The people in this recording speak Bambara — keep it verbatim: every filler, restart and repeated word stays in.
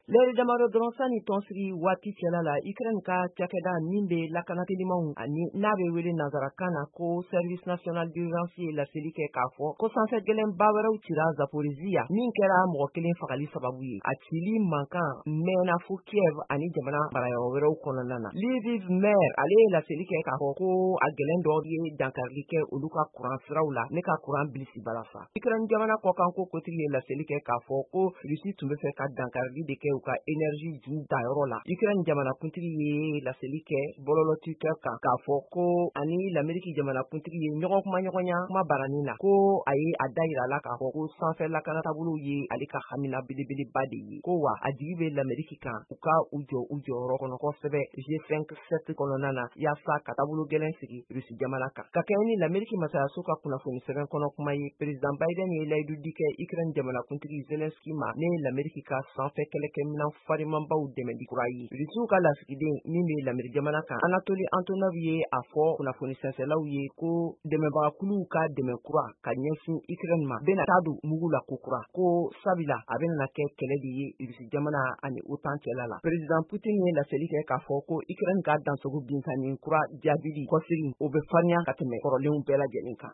L'ère damadɔ dɔrɔn sani tɔnsigi waati cɛla la Ukraine ka cakɛda min bɛ lakanatelimanw ani n'a bɛ wele nanzarakan na ko Service National d'Urgence ye laseli kɛ k'a fɔ ko sanfɛ gɛlɛnba wɛrɛw cira Zaporizhia min kɛra mɔgɔ kelen fagali sababu ye. A cili mankan mɛnna fo Kiev ani jamana marayɔrɔ wɛrɛw kɔnɔna na. Lviv maire ale ye laseli kɛ k'a fɔ ko a gɛlɛn dɔ ye dankarili kɛ olu ka kuran siraw la ne ka kuran bilisi balafa. Ukraine jamana kɔkan ko kotigi ye laseli kɛ k'a fɔ ko Russie tun bɛ fɛ ka dankarili de kɛ u ka énergie ju dayɔrɔ la. Ukraine jamanakuntigi ye laseli kɛ bɔlɔlɔ Twitter kan k'a fɔ ko ani l'Amérique jamanakuntigi ye ɲɔgɔn kuma ɲɔgɔnya kuma baranin na ko a ye a da yira la k'a fɔ ko sanfɛ lakana taabolo ye ale ka hamina belebeleba de ye ko wa a jigi bɛ l'Amérique kan u ka u jɔ u jɔyɔrɔ kɔnɔ kosɛbɛ G cinq sept kɔnɔna na yaasa ka taabolo gɛlɛn sigi Russie jamana kan. Ka kɛɲɛ ni l'Amérique masayaso ka kunnafoni sɛbɛn kɔnɔ kuma ye président Biden ye layidu di kɛ Ukraine jamanakuntigi Zelensky ma ne l'Amérique ka sanfɛ kɛlɛkɛminɛn farimanbaw dɛmɛdi kura ye. Russiw ka lasigiden min bɛ l'Amérique jamana kan Anatoly Antonov ye a fɔ kunnafoni sɛnsɛlaw ye ko dɛmɛbagakuluw ka dɛmɛ kura ka ɲɛsin Ukraine ma bɛna taa don mugu la kokura ko sabila a bɛna kɛ kɛlɛ de ye Russie jamana ani OTAN cɛla la. Président Poutine ye laseli kɛ k'a fɔ ko Ukraine ka dansogo binkanni kura jaabili kɔsiri o bɛ farinya ka tɛmɛ kɔrɔlenw bɛɛ lajɛlen kan.